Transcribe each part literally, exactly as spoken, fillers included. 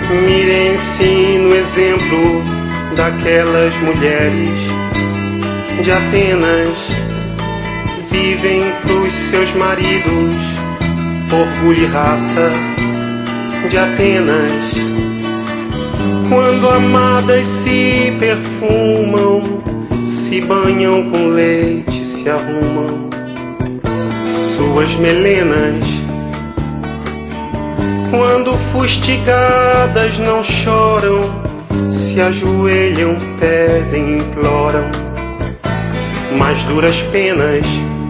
Mirem-se no exemplo daquelas mulheres de Atenas, vivem pros seus maridos, orgulho e raça de Atenas. Quando amadas se perfumam, se banham com leite, se arrumam suas melenas. Quando fustigadas não choram, se ajoelham, pedem, imploram mais duras penas,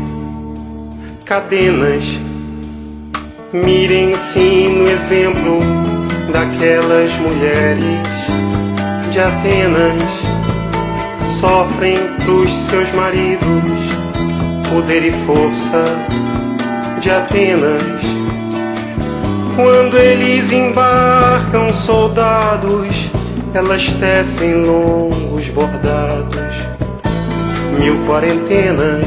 cadenas. Mirem-se no exemplo daquelas mulheres de Atenas, sofrem pros seus maridos, poder e força de Atenas. Quando eles embarcam soldados, elas tecem longos bordados, mil quarentenas.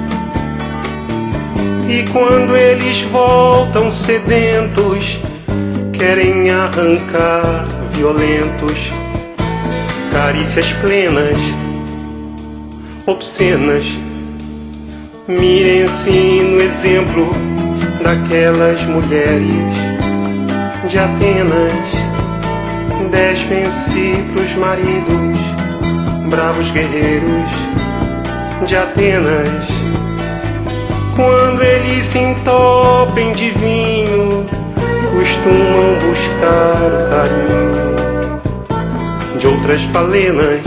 E quando eles voltam sedentos, querem arrancar violentos carícias plenas, obscenas. Mirem-se no exemplo daquelas mulheres de Atenas, despem-se pros maridos, bravos guerreiros de Atenas. Quando eles se entopem de vinho, costumam buscar o carinho de outras falenas.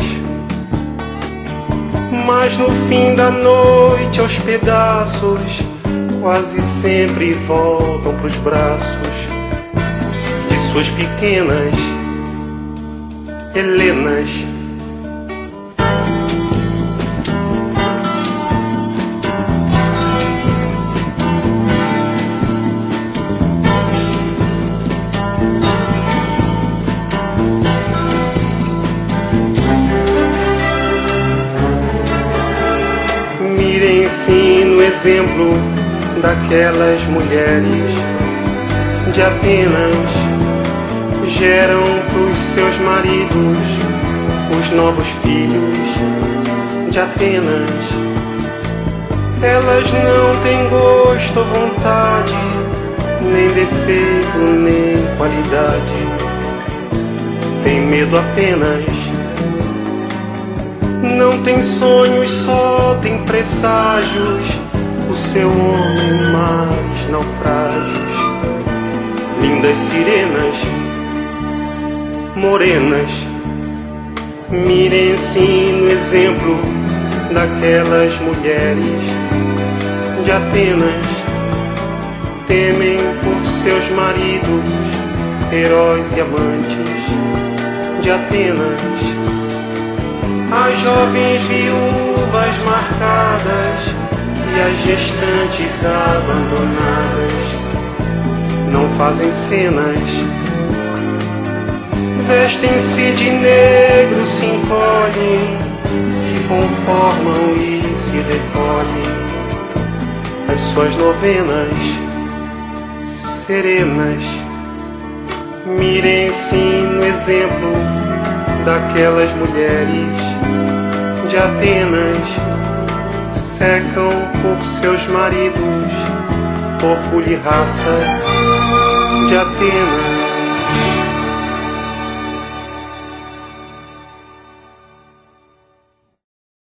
Mas no fim da noite, aos pedaços, quase sempre voltam pros braços de suas pequenas Helenas. Mirem-se no exemplo daquelas mulheres de Atenas, geram pros seus maridos os novos filhos de Atenas. Elas não têm gosto ou vontade, nem defeito, nem qualidade, tem medo apenas. Não tem sonhos, só tem presságios, o seu homem mais naufrágios. Lindas sirenas, morenas, mirem-se no exemplo daquelas mulheres de Atenas, temem por seus maridos, heróis e amantes de Atenas. As jovens viúvas marcadas e as gestantes abandonadas não fazem cenas, vestem-se de negro, se encolhem, se conformam e se recolhem às suas novenas serenas. Mirem-se no exemplo daquelas mulheres de Atenas, secam por seus maridos, orgulho e raça de Atenas.